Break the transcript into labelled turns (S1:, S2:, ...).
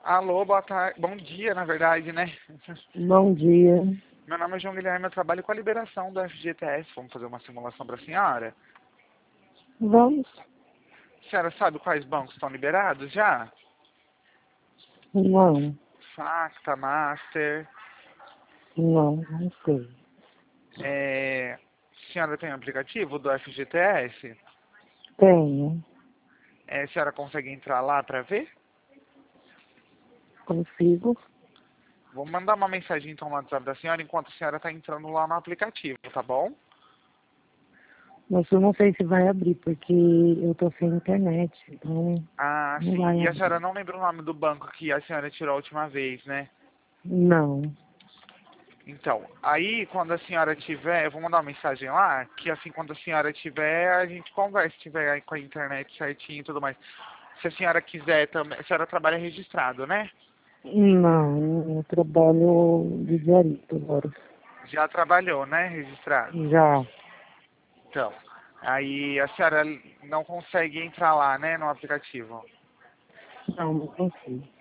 S1: Alô, boa tarde. Bom dia, na verdade, né?
S2: Bom dia.
S1: Meu nome é João Guilherme, eu trabalho com a liberação do FGTS. Vamos fazer uma simulação para a senhora.
S2: Vamos?
S1: A senhora sabe quais bancos estão liberados já?
S2: Não,
S1: Facta, Master.
S2: não sei.
S1: A senhora tem um aplicativo do FGTS?
S2: Tenho,
S1: A senhora consegue entrar lá para ver?
S2: consigo,
S1: Vou mandar uma mensagem então no WhatsApp da senhora enquanto a senhora está entrando lá no aplicativo, tá bom?
S2: mas eu não sei se vai abrir, porque eu tô sem internet, então
S1: Ah,
S2: não
S1: sim.
S2: vai
S1: E a senhora
S2: abrir.
S1: não lembra o nome do banco que a senhora tirou a última vez, né?
S2: Não,
S1: Então, aí quando a senhora tiver, eu vou mandar uma mensagem lá, que assim quando a senhora tiver, a gente conversa, se tiver aí com a internet certinho e tudo mais. Se a senhora quiser também, a senhora trabalha registrado, né?
S2: não, eu trabalho de diarista agora.
S1: Já trabalhou, né? Registrado.
S2: Já,
S1: Então, aí a senhora não consegue entrar lá, né, no aplicativo.
S2: não consigo.